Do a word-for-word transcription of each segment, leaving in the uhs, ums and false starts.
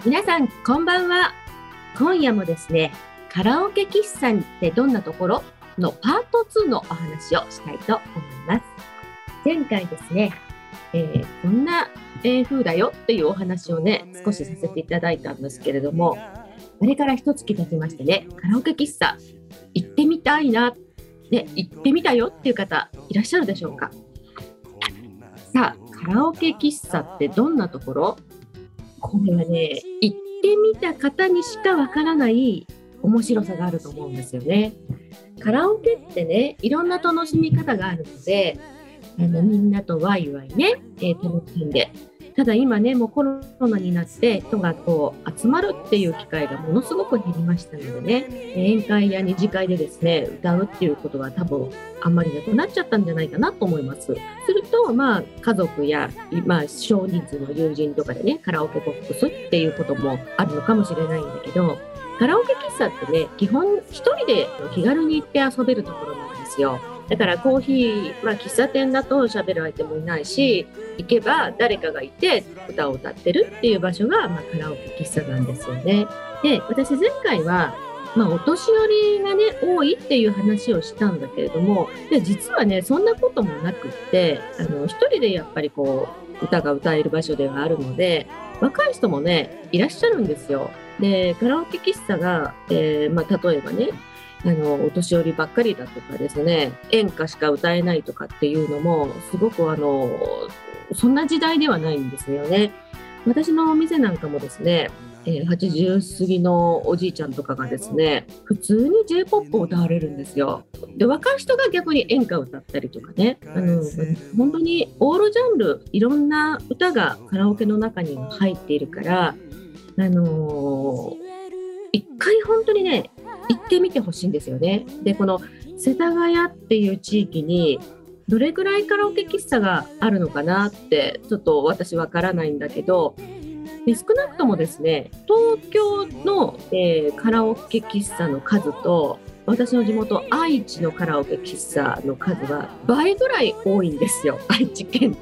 皆さんこんばんは。今夜もですね、カラオケ喫茶ってどんなところのパートツーのお話をしたいと思います。前回ですね、えー、こんな、えー、風だよっていうお話をね少しさせていただいたんですけれども、あれから一月経ちましてね、カラオケ喫茶行ってみたいな、ね、行ってみたよっていう方いらっしゃるでしょうか。さあ、カラオケ喫茶ってどんなところ？これはね、行ってみた方にしかわからない面白さがあると思うんですよね。カラオケってね、いろんな楽しみ方があるので、あのみんなとワイワイね、えー、楽しんで。ただ今ね、もうコロナになって人がこう集まるっていう機会がものすごく減りましたのでね、宴会や二次会でですね、歌うっていうことは多分あんまりなくなっちゃったんじゃないかなと思います。すると、まあ、家族や、まあ、少人数の友人とかでね、カラオケボックスっていうこともあるのかもしれないんだけど、カラオケ喫茶ってね、基本一人で気軽に行って遊べるところなんですよ。だからコーヒー、まあ、喫茶店だと喋る相手もいないし、行けば誰かがいて歌を歌ってるっていう場所が、まあ、カラオケ喫茶なんですよね。で、私前回は、まあ、お年寄りがね多いっていう話をしたんだけれども、で実はねそんなこともなくって、あの一人でやっぱりこう歌が歌える場所ではあるので、若い人もねいらっしゃるんですよ。でカラオケ喫茶が、えーまあ、例えばね、あのお年寄りばっかりだとかですね、演歌しか歌えないとかっていうのもすごくあのそんな時代ではないんですよね。私のお店なんかもですね、えー、はちじゅう過ぎのおじいちゃんとかがですね、普通に J-ポップ を歌われるんですよ。で若い人が逆に演歌を歌ったりとかね、あの本当にオールジャンルいろんな歌がカラオケの中に入っているから、あのー、一回本当にね行ってみてほしいんですよね。でこの世田谷っていう地域にどれぐらいカラオケ喫茶があるのかなってちょっと私わからないんだけど、で少なくともですね、東京の、えー、カラオケ喫茶の数と私の地元愛知のカラオケ喫茶の数は倍ぐらい多いんですよ、愛知県って。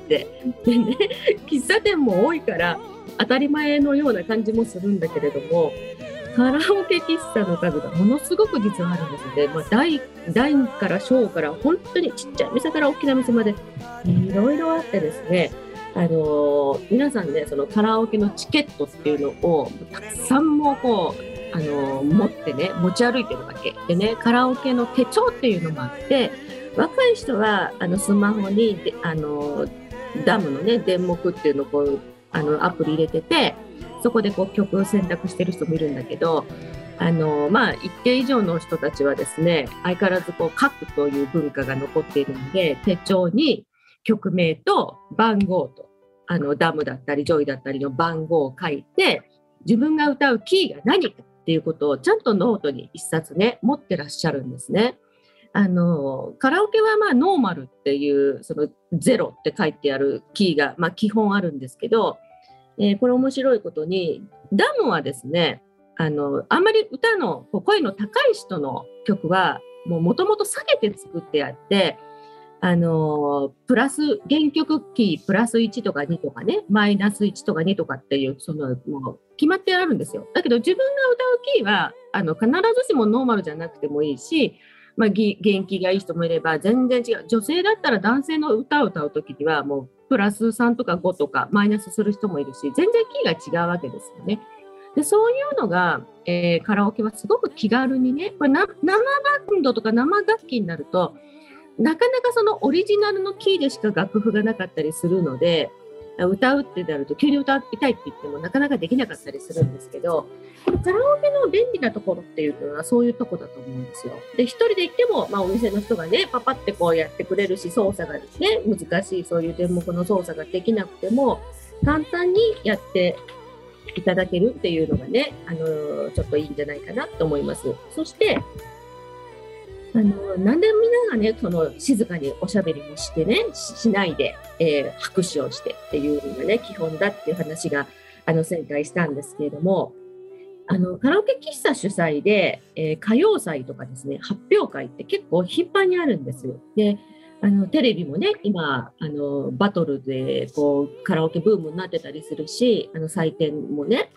でね、喫茶店も多いから当たり前のような感じもするんだけれども、カラオケ喫茶の数がものすごく実はあるんですので、まあ、大, 大から小から本当にちっちゃい店から大きな店までいろいろあってですね、あのー、皆さんねそのカラオケのチケットっていうのをたくさんもこう、あのー、持ってね持ち歩いてるわけでね、カラオケの手帳っていうのもあって、若い人はあのスマホにで、あのー、ダムのね電目っていうのをこうあのアプリ入れてて、そこでこう曲を選択してる人もいるんだけど、あのまあ、一定以上の人たちはですね、相変わらずこう書くという文化が残っているので、手帳に曲名と番号と、あのダムだったりジョイだったりの番号を書いて、自分が歌うキーが何かっていうことをちゃんとノートに一冊ね持ってらっしゃるんですね。あのカラオケはまあノーマルっていうそのゼロって書いてあるキーがまあ基本あるんですけど、えー、これ面白いことにダムはですね、あのあんまり歌の声の高い人の曲はもともと下げて作ってあって、あのプラス原曲キープラスいちとかにとかね、マイナスいちとかにとかっていうそのもう決まってあるんですよ。だけど自分が歌うキーはあの必ずしもノーマルじゃなくてもいいし、まあ、元気がいい人もいれば全然違う、女性だったら男性の歌を歌う時にはもうプラスさんとかごとかマイナスする人もいるし、全然キーが違うわけですよね。でそういうのが、えー、カラオケはすごく気軽にね、これな生バンドとか生楽器になるとなかなかそのオリジナルのキーでしか楽譜がなかったりするので、歌うってなると急に歌いたいって言ってもなかなかできなかったりするんですけど、このカラオケの便利なところっていうのはそういうとこだと思うんですよ。で一人で行っても、まあ、お店の人がねパパってこうやってくれるし、操作がね難しいそういう電目の操作ができなくても簡単にやっていただけるっていうのがね、あのー、ちょっといいんじゃないかなと思います。そしてあのなんでみんながねその静かにおしゃべりにしてね し, しないで、えー、拍手をしてっていうのがね基本だっていう話があの前回したんですけれども、あのカラオケ喫茶主催で、えー、歌謡祭とかですね発表会って結構頻繁にあるんですよ。であのテレビもね今あのバトルでこうカラオケブームになってたりするし、あの採点もね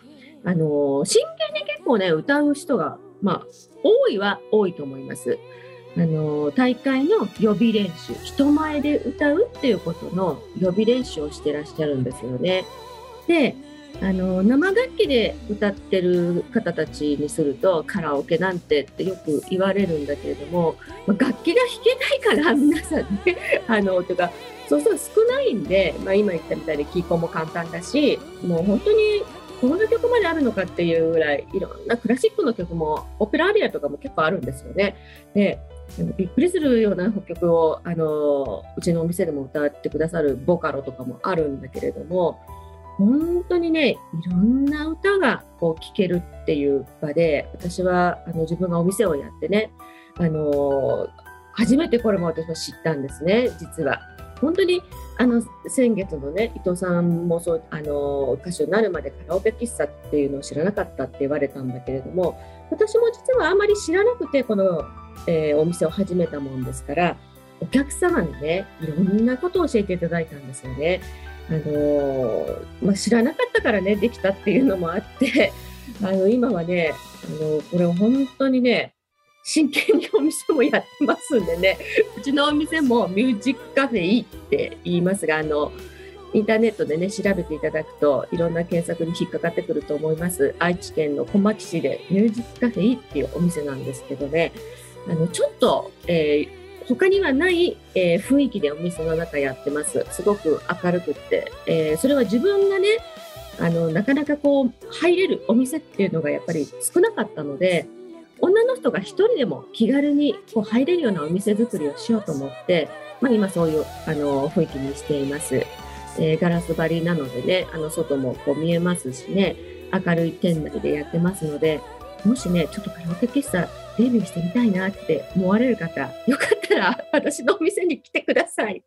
あの真剣に結構ね歌う人が、まあ、多いは多いと思います。あの大会の予備練習、人前で歌うっていうことの予備練習をしてらっしゃるんですよね。で、あの生楽器で歌ってる方たちにするとカラオケなんてってよく言われるんだけれども、まあ、楽器が弾けないから皆さんねあのとかそうそう少ないんで、まあ、今言ったみたいにキーコンも簡単だし、もう本当にこんな曲まであるのかっていうぐらいいろんなクラシックの曲もオペラアリアとかも結構あるんですよね。でびっくりするような曲をあのうちのお店でも歌ってくださるボカロとかもあるんだけれども、本当にねいろんな歌がこう聴けるっていう場で、私はあの自分がお店をやってね、あの初めてこれも私は知ったんですね。実は本当にあの先月のね伊藤さんもそう、あの歌手になるまでカラオケ喫茶っていうのを知らなかったって言われたんだけれども、私も実はあまり知らなくてこの、えー、お店を始めたもんですから、お客様にねいろんなことを教えていただいたんですよね。あのまあ、知らなかったからねできたっていうのもあってあの今はねあのこれを本当にね真剣にお店もやってますんでね、うちのお店もミュージックカフェいいって言いますが、あのインターネットでね調べていただくといろんな検索に引っかかってくると思います。愛知県の小牧市でミュージックカフェいいっていうお店なんですけどね、あのちょっと、えー他にはない、えー、雰囲気でお店の中やってます。すごく明るくって、えー、それは自分がねあのなかなかこう入れるお店っていうのがやっぱり少なかったので、女の人が一人でも気軽にこう入れるようなお店作りをしようと思って、まあ、今そういうあの雰囲気にしています。えー、ガラス張りなのでね、あの外もこう見えますしね、明るい店内でやってますので、もしねちょっとカラオケ喫茶デビューしてみたいなって思われる方、よかったら私のお店に来てください。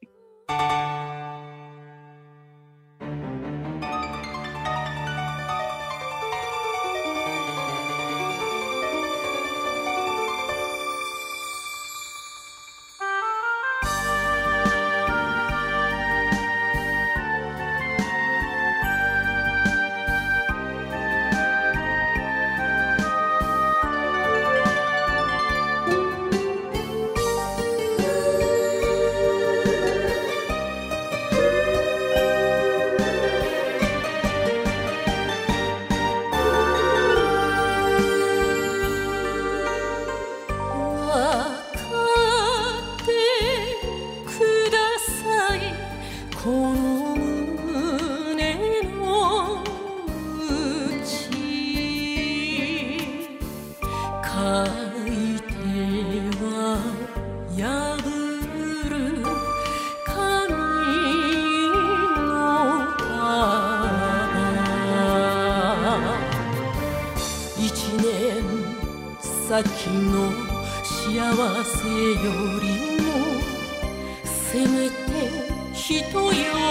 先の幸せよりもせめて人よ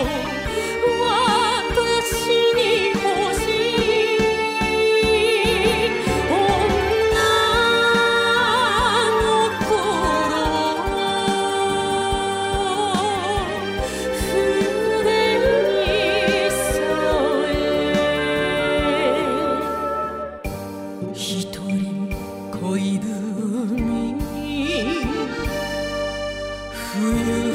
私に欲しい女の頃筆にさえ一人恋文冬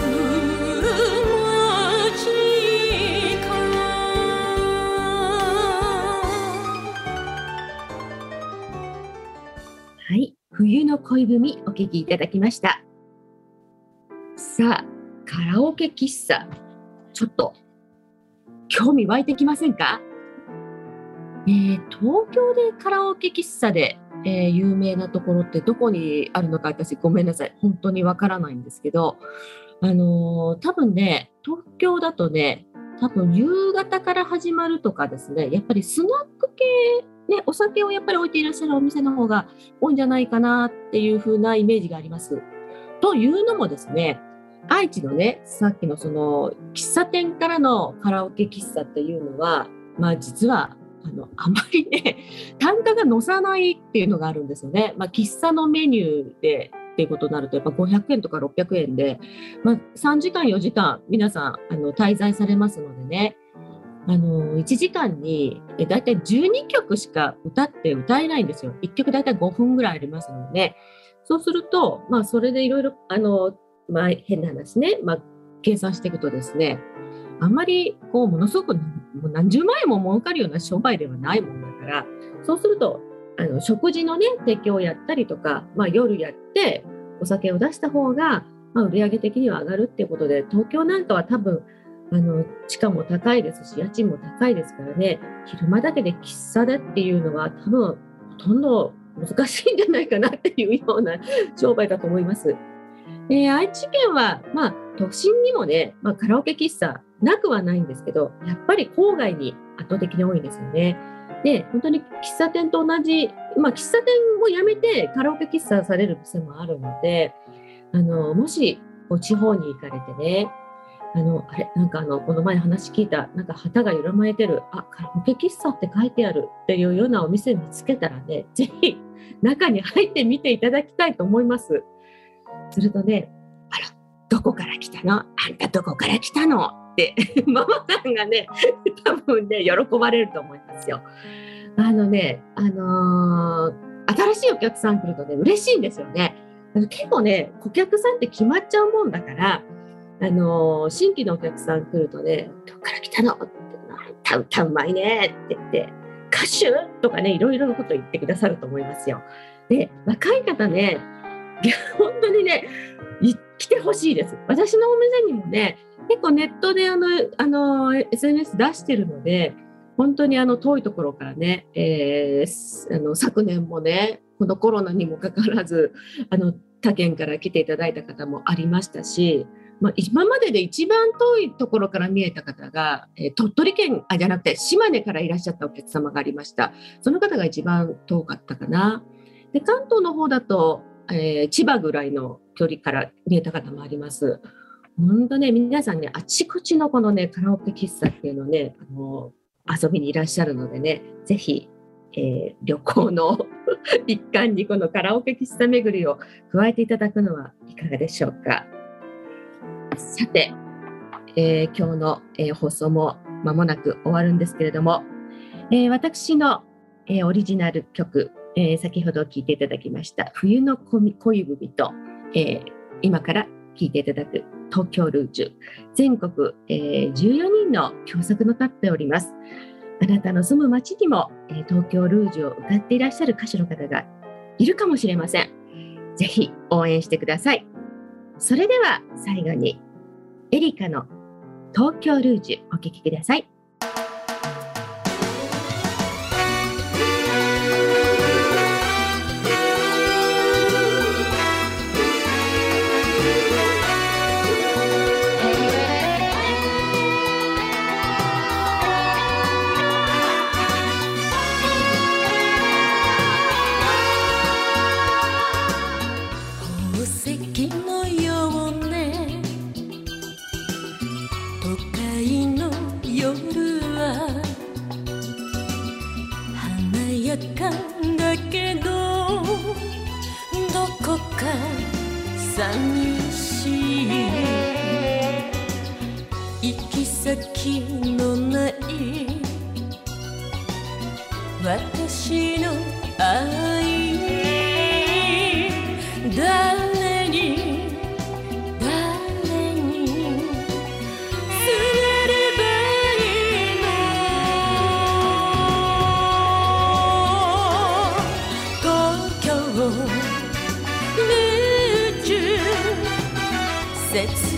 はい、冬の恋文お聞きいただきました。さあ、カラオケ喫茶、ちょっと興味湧いてきませんか？えー、東京でカラオケ喫茶で、えー、有名なところってどこにあるのか、私ごめんなさい、本当にわからないんですけど、あのー、多分ね、東京だとね、多分夕方から始まるとかですね、やっぱりスナック系、ね、お酒をやっぱり置いていらっしゃるお店の方が多いんじゃないかなっていう風なイメージがあります。というのもですね、愛知のね、さっきのその喫茶店からのカラオケ喫茶っていうのは、まあ実はあのあまりね、単価が乗さないっていうのがあるんですよね。まあ喫茶のメニューでっていうことになるとやっぱごひゃくえんとかろっぴゃくえんで、まあ、さんじかんよじかん皆さんあの滞在されますのでね、 あのいちじかんにえだいたいじゅうにきょくしか歌って歌えないんですよ。いっきょくだいたいごふんぐらいありますので、そうすると、まあ、それでいろいろあの、まあ、変な話ね、まあ、計算していくとですね、あんまりこうものすごくもう何十万円も儲かるような商売ではないもんだから、そうするとあの食事のね提供をやったりとか、まあ、夜やってお酒を出した方が、まあ、売上的には上がるっていうことで、東京なんかは多分あの地価も高いですし、家賃も高いですからね、昼間だけで喫茶でっていうのは多分ほとんど難しいんじゃないかなっていうような商売だと思います。えー、愛知県は、まあ、都心にもね、まあ、カラオケ喫茶なくはないんですけど、やっぱり郊外に圧倒的に多いんですよね。で、本当に喫茶店と同じ、まあ、喫茶店をやめてカラオケ喫茶される店もあるので、あのもしこう地方に行かれてね、あのあれなんかあのこの前話聞いた、なんか旗が揺らまれてる、あ、カラオケ喫茶って書いてあるっていうようなお店見つけたらね、ぜひ中に入ってみていただきたいと思います。するとね、あら、どこから来たの？あんたどこから来たの？ってママさんがね、多分ね喜ばれると思いますよ。あのね、あのー、新しいお客さん来るとね嬉しいんですよね。結構ね、顧客さんって決まっちゃうもんだから。あのー、新規のお客さん来るとね、どこから来たのって、歌歌うまいねって言って、歌手とかね、いろいろなこと言ってくださると思いますよ。で、若い方ね、本当にね、来てほしいです。私のお店にもね、結構ネットであの、あの エスエヌエス 出してるので、本当にあの遠いところからね、えー、あの昨年もね、このコロナにもかかわらず、あの他県から来ていただいた方もありましたし、まあ、今までで一番遠いところから見えた方が、えー、鳥取県あじゃなくて島根からいらっしゃったお客様がありました。その方が一番遠かったかな。で、関東の方だと、えー、千葉ぐらいの距離から見えた方もあります。本当ね、皆さんね、あちこちのこのねカラオケ喫茶っていうのをね、あの遊びにいらっしゃるのでね、ぜひ、えー、旅行の一環にこのカラオケ喫茶巡りを加えていただくのはいかがでしょうか。さて、えー、今日の、えー、放送も間もなく終わるんですけれども、えー、私の、えー、オリジナル曲、えー、先ほど聴いていただきました冬の恋文と、えー、今から聴いていただく東京ルージュ、全国、えー、じゅうよにんの共作の立っております。あなたの住む町にも、えー、東京ルージュを歌っていらっしゃる歌手の方がいるかもしれません。ぜひ応援してください。それでは最後にエリカの東京ルージュお聴きください。 宝石のようね、都会の夜は華やかだけどどこか寂しい、行き先のない私の愛、誰に誰に告げればいいの。東京ルージュ切